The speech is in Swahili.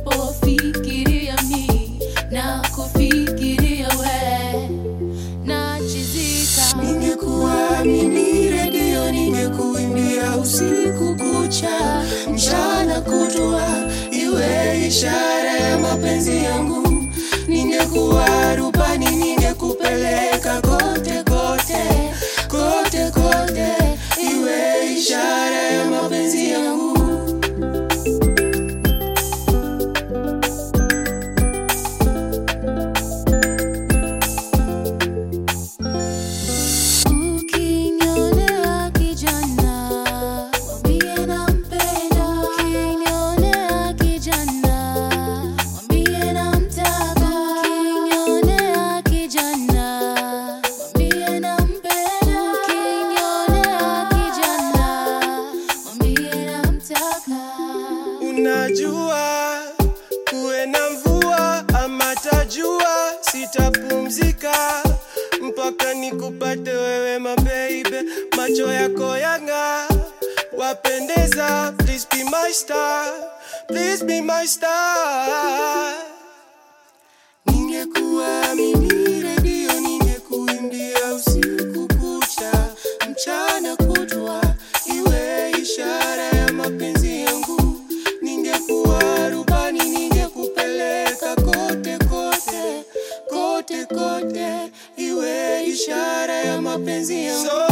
ninapofikiria mimi na kufikiria wewe nachizika. Ningekuwa mimi redio, ningekuimbia usiku kucha, mchana kutwa, iwe ishara ya mapenzi yangu. Ningekuwa rubani, ningekupeleka kote kote, kote kote, iwe ishara ya mapenzi yangu. Unajua kuwe na mvua ama tajua, sitapumzika mpaka nikupate wewe my baby. Macho yako yanga wapendeza, please be my star, please be my star. Ningekuwa mimi redio, ningekuimbia usiku kucha, mchana kutwa, iwe ishara ya mapenzi yangu. Ningekuwa rubani, ningekupeleka kote kote, kote kote, iwe ishara ya mapenzi yangu.